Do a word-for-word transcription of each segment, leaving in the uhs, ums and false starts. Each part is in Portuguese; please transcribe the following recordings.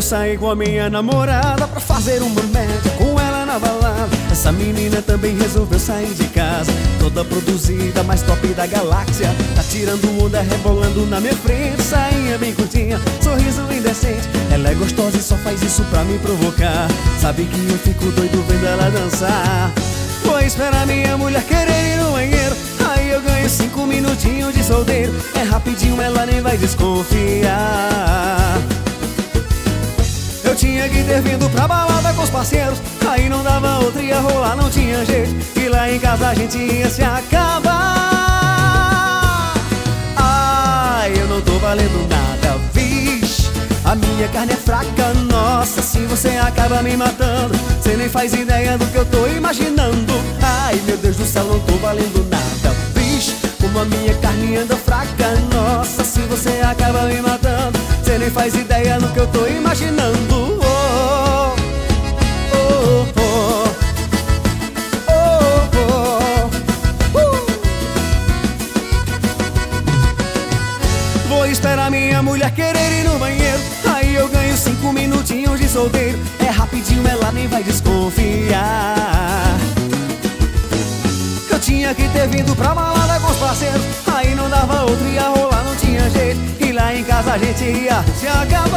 saí com a minha namorada pra fazer uma média com ela na balada. Essa menina também resolveu sair de casa, toda produzida, mais top da galáxia. Tá tirando onda, rebolando na minha frente, sainha bem curtinha, sorriso indecente. Ela é gostosa e só faz isso pra me provocar. Sabe que eu fico doido vendo ela dançar. Vou esperar minha mulher querer ir no banheiro, aí eu ganho cinco minutinhos de solteiro. É rapidinho, ela nem vai desconfiar. Eu tinha que ter vindo pra balada com os parceiros, aí não dava outra, ia rolar, não tinha jeito. E lá em casa a gente ia se acabar. Ai, eu não tô valendo nada, vixe, a minha carne é fraca, nossa, assim você acaba me matando. Cê nem faz ideia do que eu tô imaginando. Ai, meu Deus do céu, não tô valendo nada, vixe, como a minha carne anda fraca, nossa, assim você acaba me matando. Cê nem faz ideia do que eu tô imaginando. Oh, oh, oh, oh, oh, oh. Uh. Vou esperar minha mulher querer ir no banheiro, aí eu ganho cinco minutinhos de solteiro. É rapidinho, ela nem vai desconfiar. Eu tinha que ter vindo pra balada com os parceiros, aí não dava outro, ia rolar, não tinha jeito. E lá em casa a gente ia se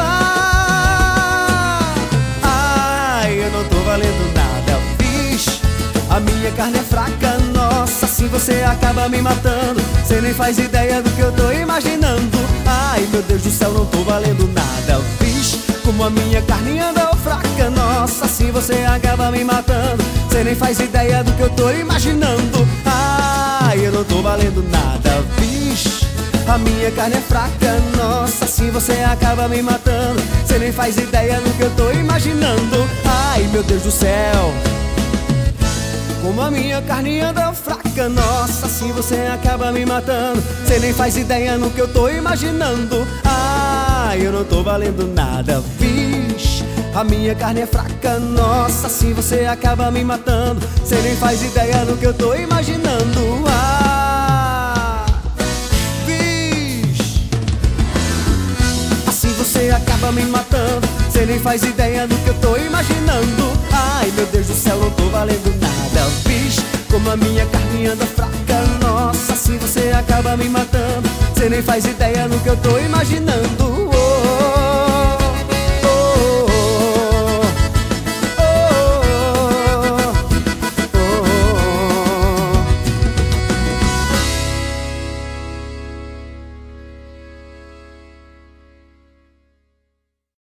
acabar. Ai, eu não tô valendo nada, vixe, a minha carne é fraca, nossa, assim você acaba me matando. Cê nem faz ideia do que eu tô imaginando. Ai, meu Deus do céu, não tô valendo nada, vixe, como a minha carne anda fraca, nossa, assim você acaba me matando. Cê nem faz ideia do que eu tô imaginando. Ai, eu não tô valendo nada, vixe, a minha carne é fraca, nossa, assim você acaba me matando. Cê nem faz ideia do que eu tô imaginando. Ai, meu Deus do céu, como a minha carne anda fraca, nossa, assim você acaba me matando. Cê nem faz ideia no que eu tô imaginando. Ai, eu não tô valendo nada, vixe, a minha carne é fraca, nossa, assim você acaba me matando. Cê nem faz ideia do que eu tô imaginando. Ah, vixe, assim você acaba me matando. Cê nem faz ideia do que eu tô imaginando. Ai, meu Deus do céu, não tô valendo nada, vixe, como a minha carne anda fraca, nossa, assim você acaba me matando. Cê nem faz ideia do que eu tô imaginando.